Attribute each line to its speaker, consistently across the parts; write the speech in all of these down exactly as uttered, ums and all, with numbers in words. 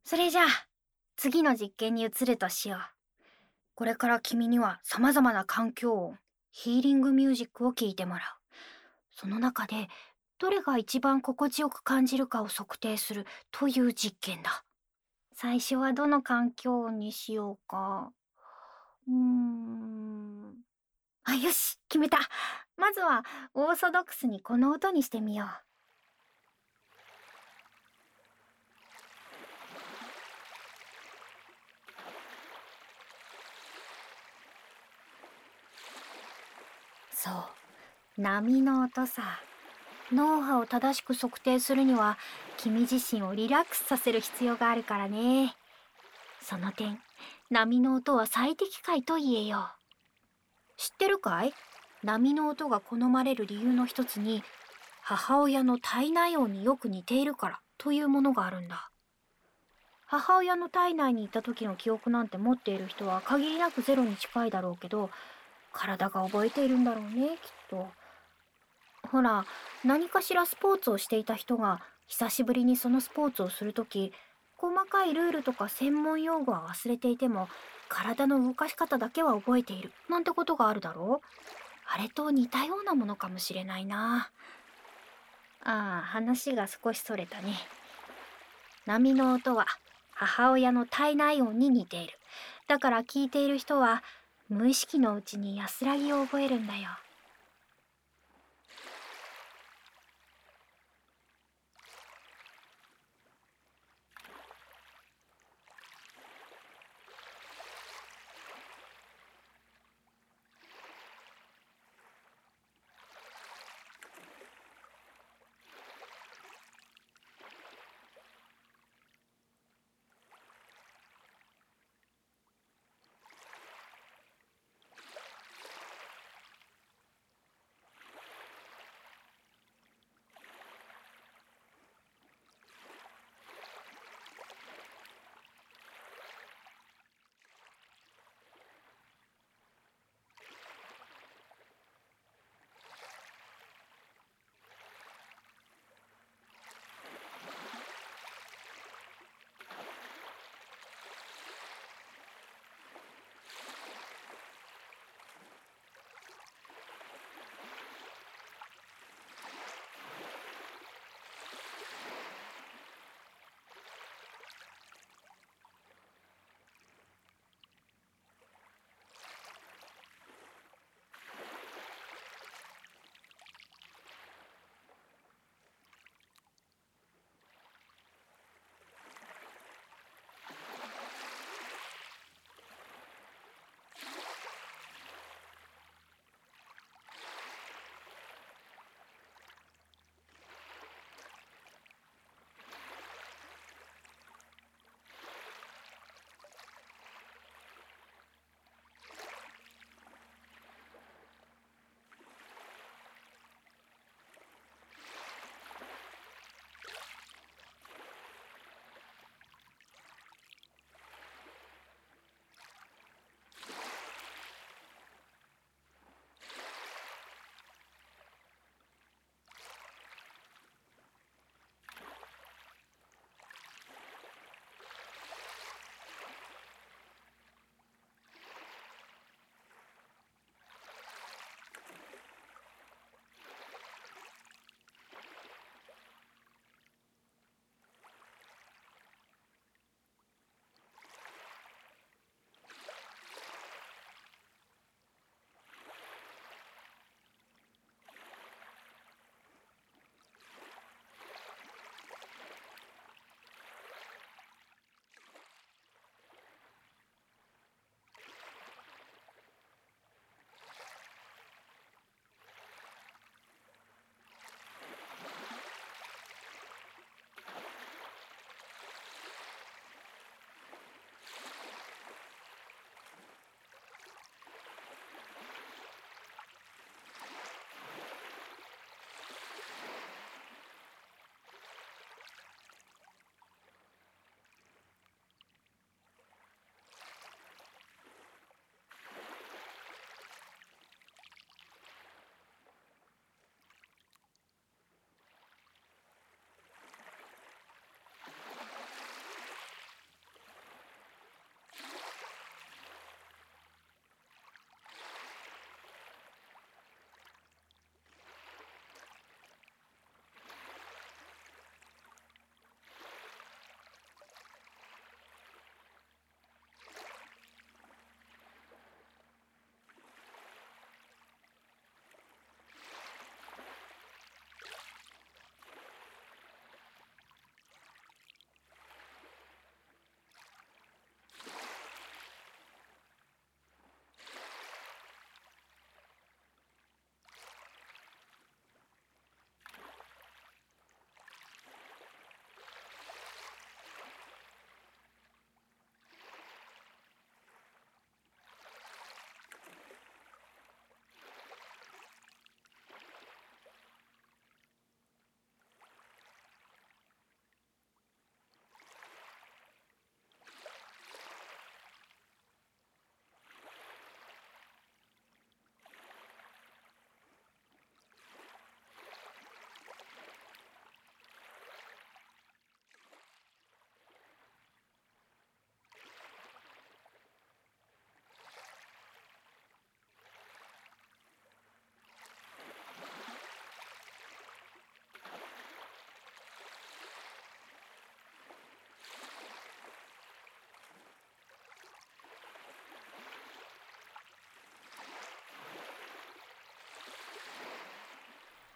Speaker 1: それじゃあ、次の実験に移るとしよう。これから君には様々な環境音、ヒーリングミュージックを聴いてもらう。その中で、どれが一番心地よく感じるかを測定するという実験だ。最初はどの環境音にしようか。うーん。あ、よし、決めた。まずは、オーソドックスにこの音にしてみよう。そう、波の音さ。脳波を正しく測定するには、君自身をリラックスさせる必要があるからね。その点、波の音は最適解と言えよう。知ってるかい？波の音が好まれる理由の一つに、母親の体内音によく似ているからというものがあるんだ。母親の体内にいた時の記憶なんて持っている人は限りなくゼロに近いだろうけど、体が覚えているんだろうね、きっと。ほら、何かしらスポーツをしていた人が久しぶりにそのスポーツをするとき、細かいルールとか専門用語は忘れていても、体の動かし方だけは覚えているなんてことがあるだろう。あれと似たようなものかもしれないな。ああ、話が少しそれたね。波の音は母親の体内音に似ている。だから聞いている人は無意識のうちに安らぎを覚えるんだよ。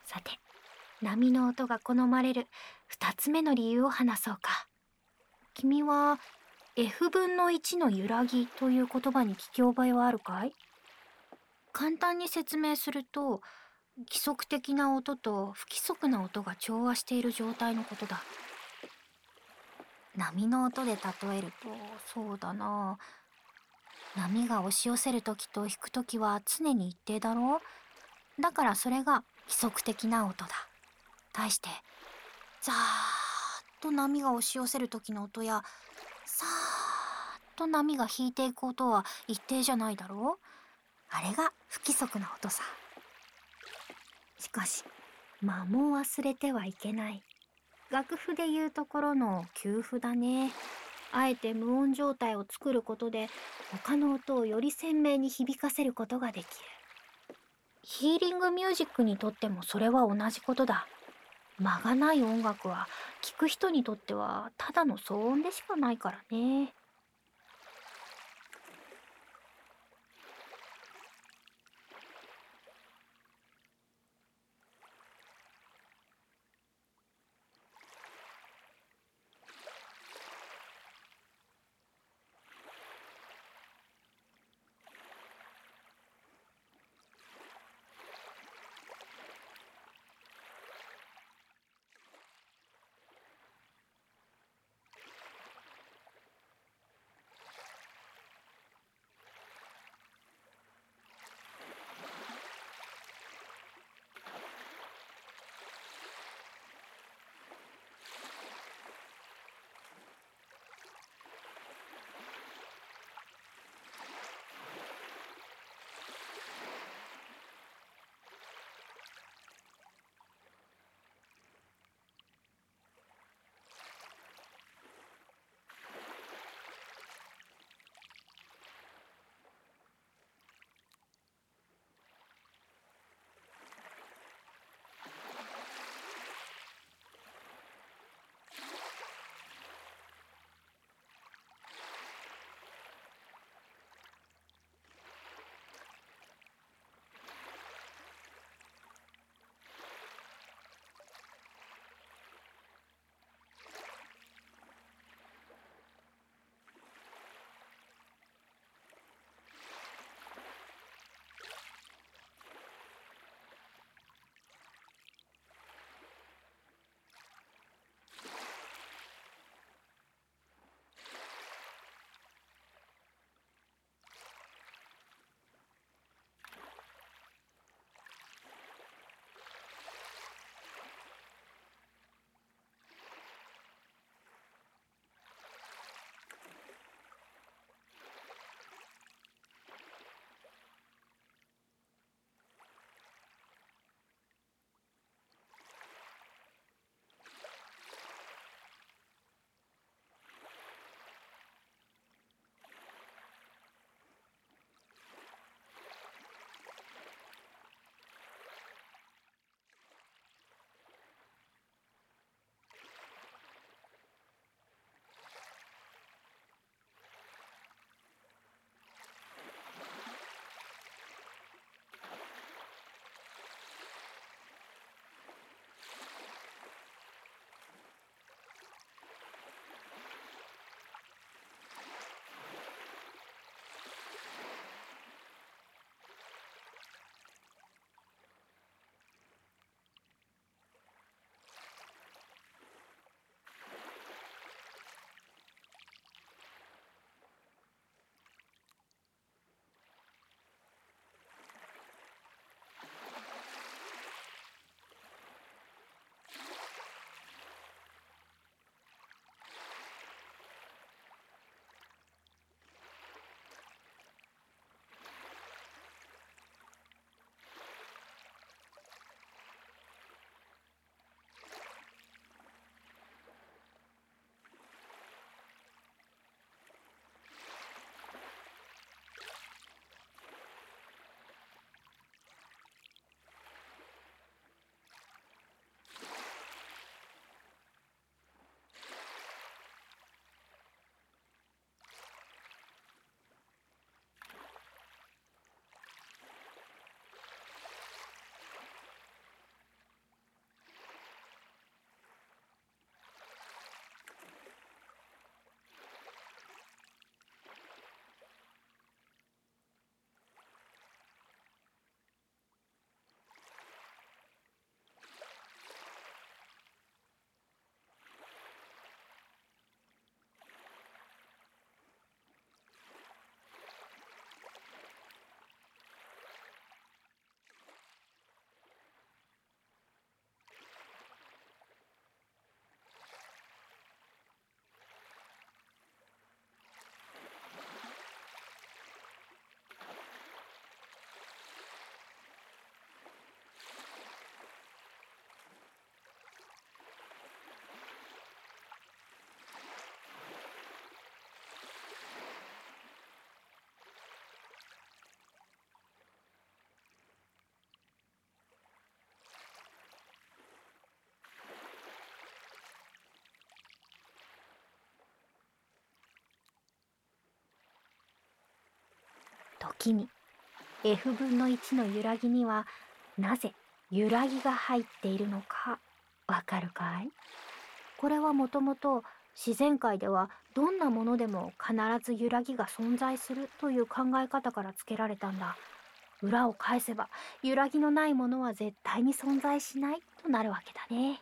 Speaker 1: さて、波の音が好まれるふたつめの理由を話そうか。君は エフ 分のいちの揺らぎという言葉に聞き覚えはあるかい？簡単に説明すると、規則的な音と不規則な音が調和している状態のことだ。波の音で例えると、そうだな。波が押し寄せる時と引く時は常に一定だろう。だからそれが規則的な音だ。対して、ザーッと波が押し寄せる時の音や、さーっと波が引いていく音は一定じゃないだろう。あれが不規則な音さ。しかし、間も忘れてはいけない。楽譜でいうところの休符だね。あえて無音状態を作ることで他の音をより鮮明に響かせることができる。ヒーリングミュージックにとってもそれは同じことだ。間がない音楽は聴く人にとってはただの騒音でしかないからね。 時に エフ 分のいちの揺らぎにはなぜ揺らぎが入っているのかわかるかい？これはもともと自然界ではどんなものでも必ず揺らぎが存在するという考え方から付けられたんだ。裏を返せば揺らぎのないものは絶対に存在しないとなるわけだね。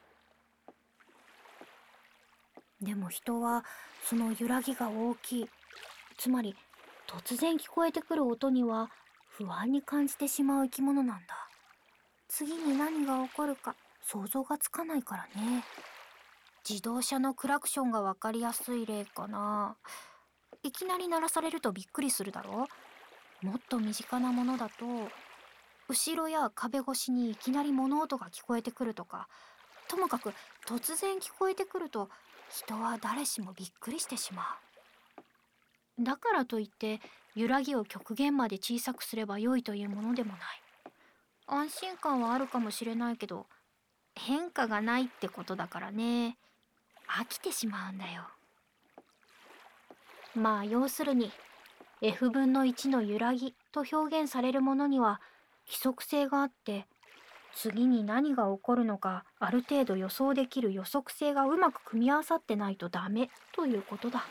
Speaker 1: でも人はその揺らぎが大きい、つまり突然聞こえてくる音には不安に感じてしまう生き物なんだ。次に何が起こるか想像がつかないからね。自動車のクラクションがわかりやすい例かな。いきなり鳴らされるとびっくりするだろ。もっと身近なものだと、後ろや壁越しにいきなり物音が聞こえてくるとか、ともかく突然聞こえてくると人は誰しもびっくりしてしまう。だからといって揺らぎを極限まで小さくすれば良いというものでもない。安心感はあるかもしれないけど、変化がないってことだからね。飽きてしまうんだよ。まあ要するに エフ 分のいちの揺らぎと表現されるものには規則性があって、次に何が起こるのかある程度予想できる予測性がうまく組み合わさってないとダメということだ。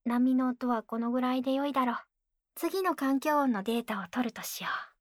Speaker 1: 波の音はこのぐらいで良いだろう。次の環境音のデータを取るとしよう。